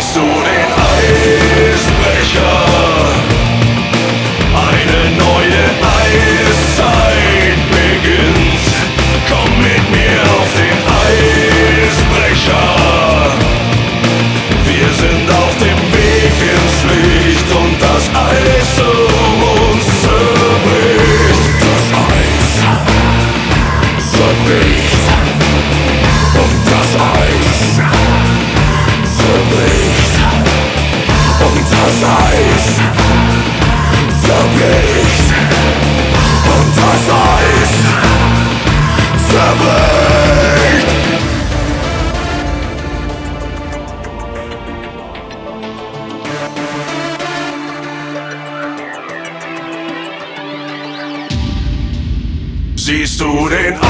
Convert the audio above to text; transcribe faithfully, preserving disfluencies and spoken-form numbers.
Siehst du den Eisbrecher? Eine neue Eiszeit beginnt. Komm mit mir auf den Eisbrecher. Wir sind auf dem Weg ins Licht und das Eis um uns zerbricht. Das Eis zerbricht und das Eis zerbricht und das Eis zerbricht und das Eis zerbricht. Siehst du den